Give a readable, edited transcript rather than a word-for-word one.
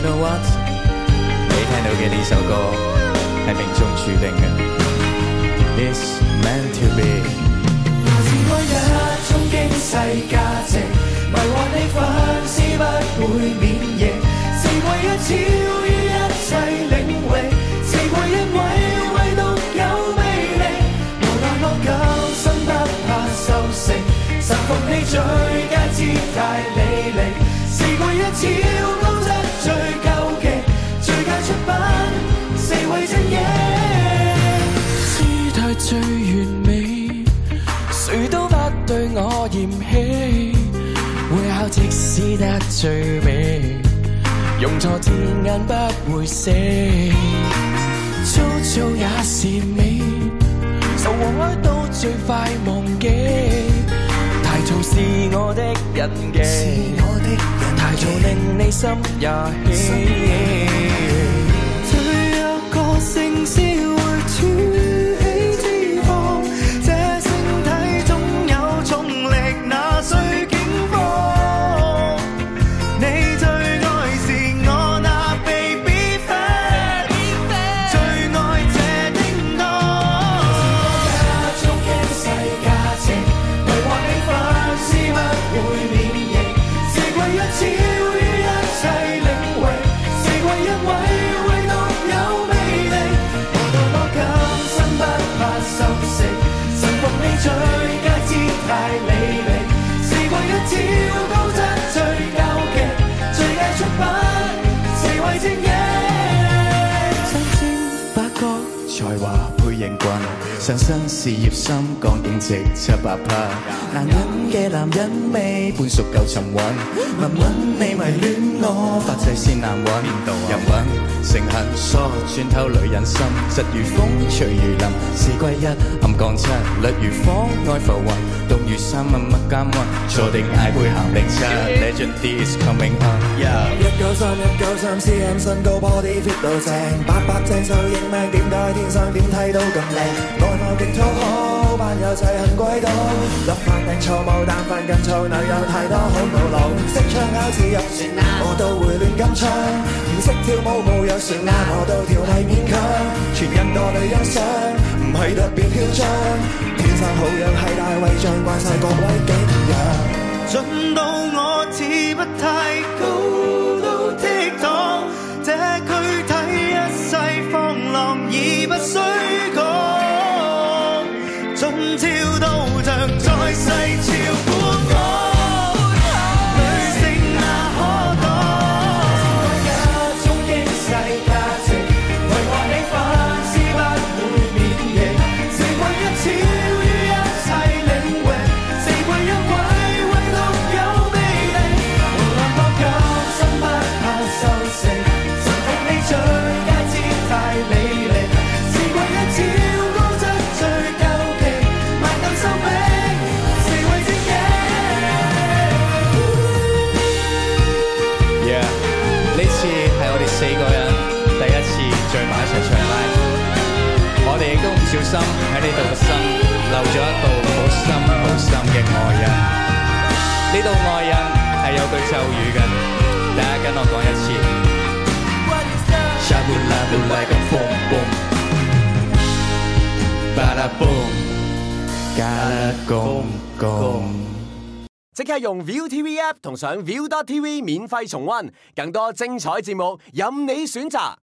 You know what？ 你聽到嘅呢首歌係命中注定嘅。It's meant to be。 自愛一衝擊世價值，迷惑你粉絲不會免疫，是為一超於一切領域，是為一位唯獨有魅力，無奈我救生不怕受成，臣服你最佳姿態履歷，是為一超高質最究極，最佳出品四位精英，姿態最完美，誰都不對我嫌棄，會考即使得最美，用錯字眼不會死，粗糙也是美，愁和哀都最快忘記，太嘈是我的印記，太嘈令你心也起，最有個性先會儲起脂肪，這星體中有重力，那需警方。你最愛是我那 baby fat， 最愛這叮當。是我一衝擊世價值，迷惑你粉絲不會免疫，是為一超於一切領域，是為一位唯獨有魅力，無奈我今生不怕受食，臣服你最佳姿態履歷，是為一超高質最究極，最佳出品四位精英，新鮮八角才華配型棍，上身事業心，鋼勁值700%。男人嘅男人味，半熟夠沉穩，文穩你迷戀我，發際先難揾。人穩誠懇疏，穿透女人心，疾如風，隨如林，四歸一，暗降七，律如火，愛浮雲，凍如山，默默監運，坐定嗌背行零七 ，Legend D is coming on。 193 cm 身高 body fit 到正，800正秀英命，點解天生點睇到咁靚？外貌極討好，班友齊行軌道，立飯定錯誤，但瞓緊燥，女友太多好冇腦，識唱口字入船啊，我都會亂咁唱，唔識跳舞冇有船啊，我都跳係勉強，全印度女欣賞，唔係特別囂張，天生好樣係大胃像，慣晒各位景仰，盡到我似不太高都倜儻，這軀體一世放浪已不需講，盡超到像在世超過我。 4個人第一次聚埋一齊唱 live， 我哋亦都唔小心喺呢度嘅心留咗一道好深好深嘅愛印。呢道愛印係有句咒語嘅，大家跟我講一次。Shabula like a boom boom， bada boom， gotta go go。 即刻用 ViuTV App 同上 Viu.tv 免費重溫，更多精彩節目任你選擇。